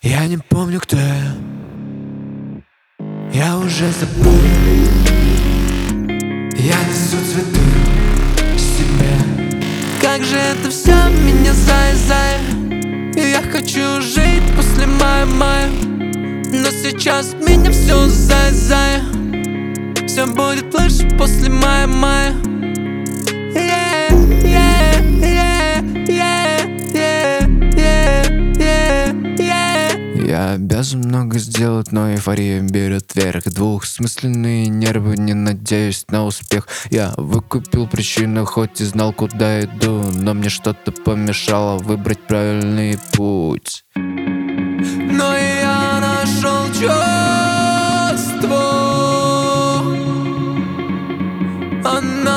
Я не помню, кто я уже забыл. Я несу цветы себе. Как же это все меня зая. И я хочу жить после мая. Но сейчас меня все зая. Все будет лучше после мая. Yeah, yeah, yeah, yeah, yeah, yeah, yeah, yeah. Я обязан много сделать, но эйфория берет вверх. Двухсмысленные нервы, не надеюсь на успех. Я выкупил причину, хоть и знал, куда иду, но мне что-то помешало выбрать правильный путь. Но я нашел чувство, она